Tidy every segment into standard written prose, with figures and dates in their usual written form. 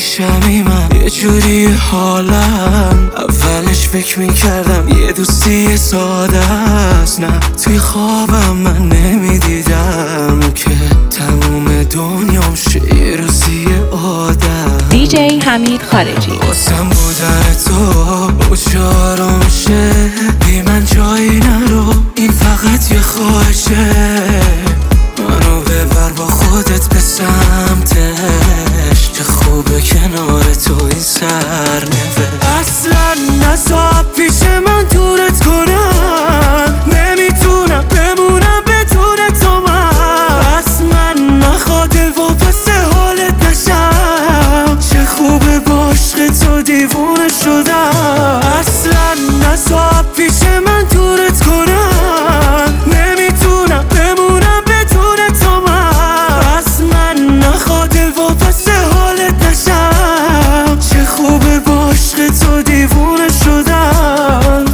پیشمی من یه جوری حالم، اولش فکر میکردم یه دوستی ساده است، نه توی خوابم من نمیدیدم که تموم دنیام شه یه روزی آدم. دیجی حمید خارجی. واسم بودن تو چارم شه، بی من جایی نرو، این فقط یه خواهشه، منو ببر با خودت به سمتش، چه خوبه کنار تو این سرنوشت. اصلا نذار پیش من دورت کنم، نمیتونم بمونم بدون تو من، پس من نخواد واپس حالت نشم، چه خوبه با عشق تو دیوونه شدم. اصلا نذار پیش من دورت کنم، نمیتونم بمونم بدون تو من، پس من نخواد واپس حالت نشم، چه خوبه با عشق تو دیوونه شدم.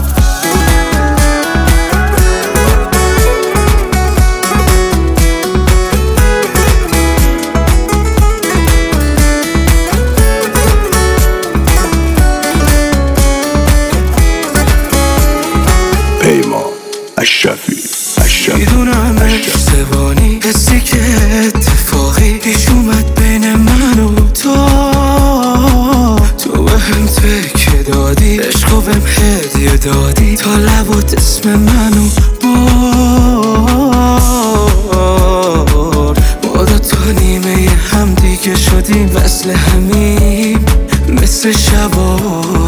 پیمان اشرفی میدونم اشتباهی، حسی که اتفاقی پیش اومد بین من و تو به هم تکه دادی، عشقو بهم هدیه دادی، تا لبات اسم منو بار، ما دوتا نیمه هم دیگه شدیم، وصل همیم مثل شب و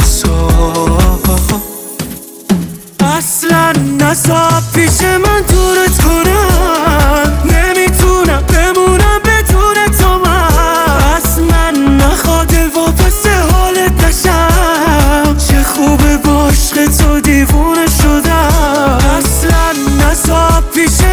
صبح. اصلا نذار پیش من دورت کنم، نمیتونم بمونم بدون تو من، پس من نخواد واپس حالت نشم، چه خوبه با عشق تو دیوونه شدم. اصلا نذار پیش